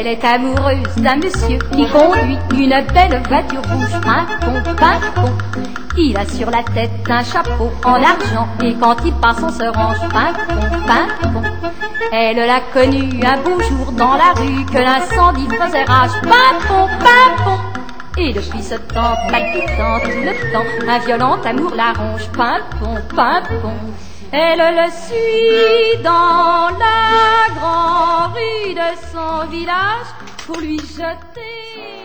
Elle est amoureuse d'un monsieur qui conduit une belle voiture rouge. Pimpon. Il a sur la tête un chapeau en argent et quand il passe on se range. Pimpon. Elle l'a connu un beau jour dans la rue que l'incendie faisait rage. Pimpon. Et depuis ce temps, palpitant tout le temps, un violent amour la ronge. Pimpon. Elle le suit dans la grande rue de son village pour lui jeter